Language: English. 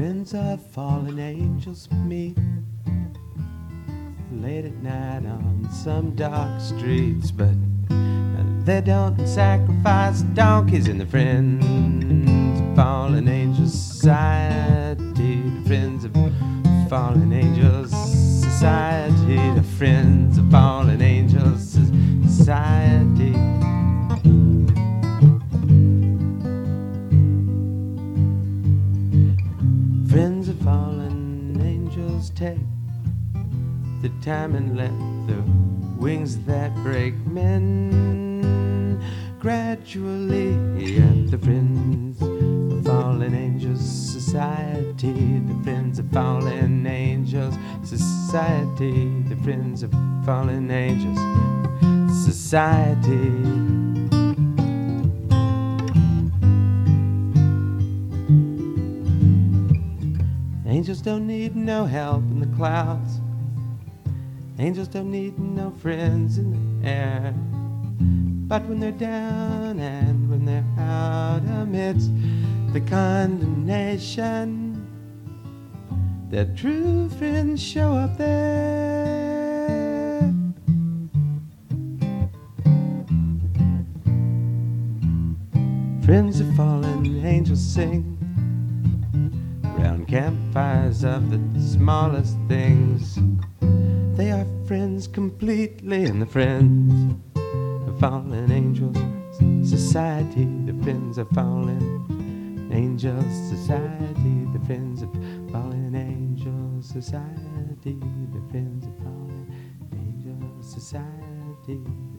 Friends of fallen angels meet late at night on some dark streets, but they don't sacrifice donkeys in the Friends of Fallen Angels Society. The Friends of Fallen Angels Society. The Friends of Fallen Angels Society. Friends of Fallen Angels take the time and let the wings that break men gradually at the Friends of Fallen Angels Society. The Friends of Fallen Angels Society. The Friends of Fallen Angels Society. Angels don't need no help in the clouds. Angels don't need no friends in the air. But when they're down and when they're out amidst the condemnation, their true friends show up there. Friends of fallen angels sing round campfires of the smallest things. They are friends completely, and the Friends of Fallen Angels Society. The Friends of Fallen Angels Society. The Friends of Fallen Angels Society. The Friends of Fallen Angels Society.